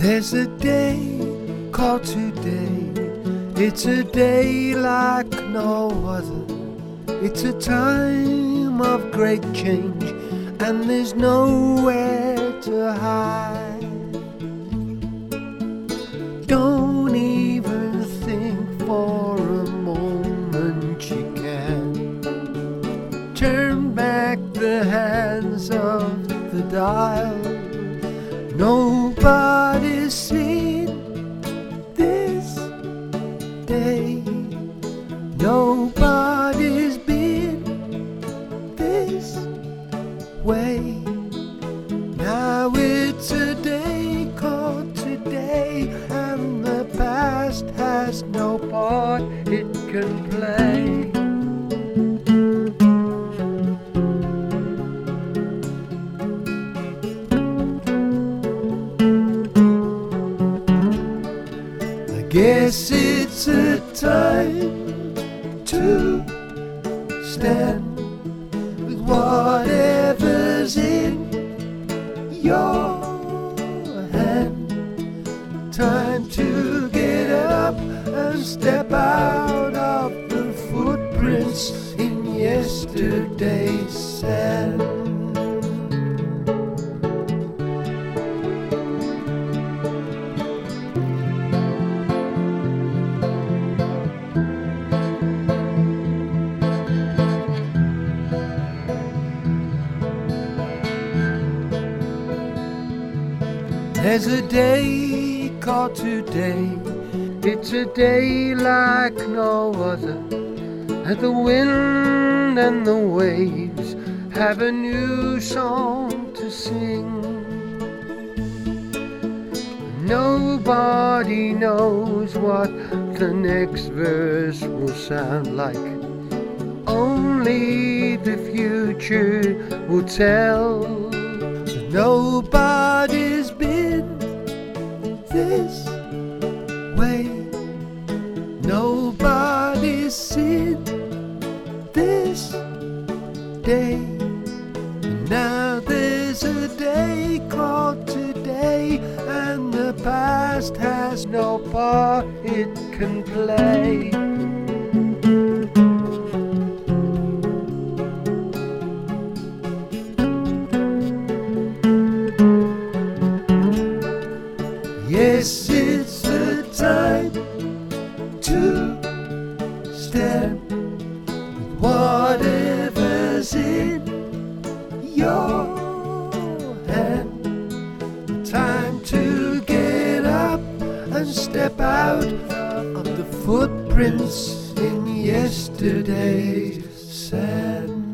There's a day called today. It's a day like no other. It's a time of great change, and there's nowhere to hide. Don't even think for a moment you can turn back the hands of the dial. Nobody's seen this day. Nobody's been this way. Now it's a day called today, and the past has no part it can play. Guess it's a time to stand with whatever's in your hand. Time to get up and step out of the footprints in yesterday's sand. There's a day called today. It's a day like no other. And the wind and the waves have a new song to sing. Nobody knows what the next verse will sound like. Only the future will tell. Nobody's been this way. Nobody's seen this day. Now there's a day called today, and the past has no part it can play. Yes, it's the time to stand with whatever's in your hand. Time to get up and step out of the footprints in yesterday's sand.